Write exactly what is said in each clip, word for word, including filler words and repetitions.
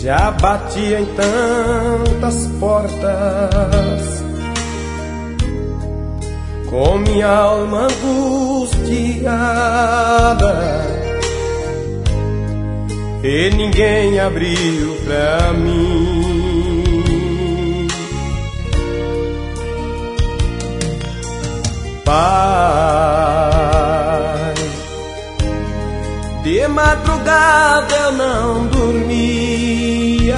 Já bati em tantas portas, com minha alma angustiada, e ninguém abriu pra mim. Pai, de madrugada eu não dormia,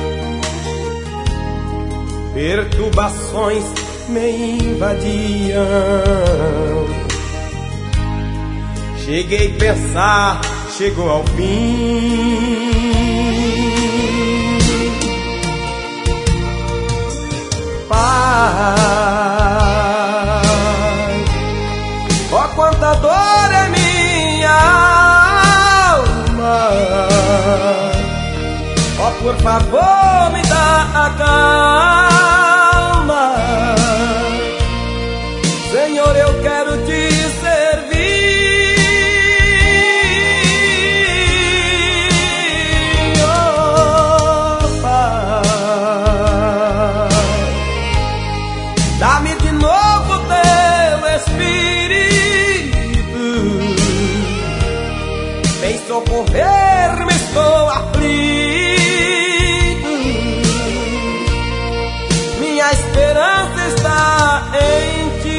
perturbações me invadiam. Cheguei a pensar, chegou ao fim. Pai, ó quanta dor é minha alma, ó por favor me dá a calma. Senhor, eu quero te servir. Oh, Pai, dá-me de novo teu Espírito, vem socorrer-me, estou aflito. Minha esperança está em ti.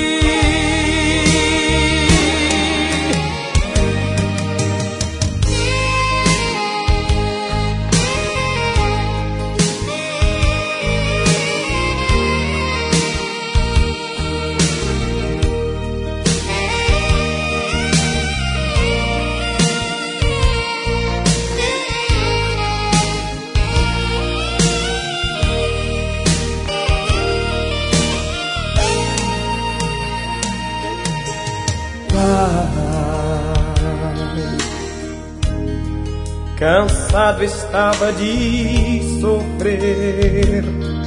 Cansado estava de sofrer,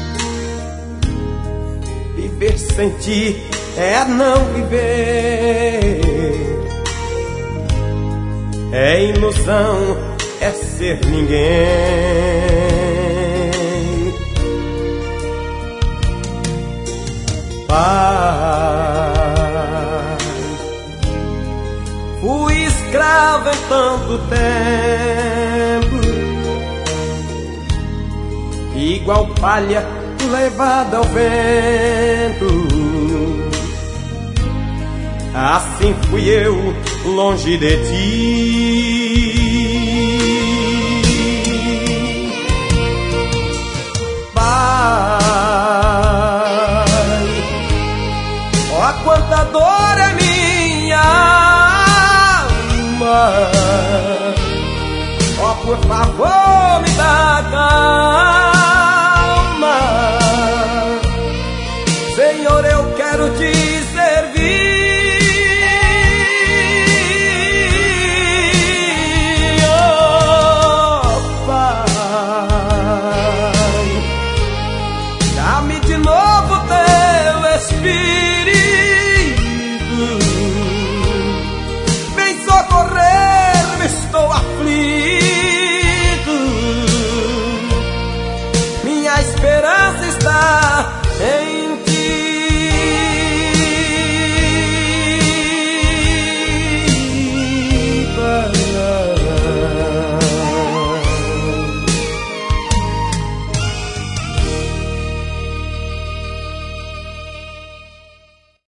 viver sem ti é não viver, é ilusão, é ser ninguém. Pai, fui escravo em tanto tempo, igual palha levada ao vento. Assim fui eu longe de ti. Pai, ó quanta dor é minha alma, ó por favor me dá calma. Senhor, eu quero te servir. Oh, Pai, dá-me de novo teu Espírito, vem socorrer-me, estou aflito. Minha esperança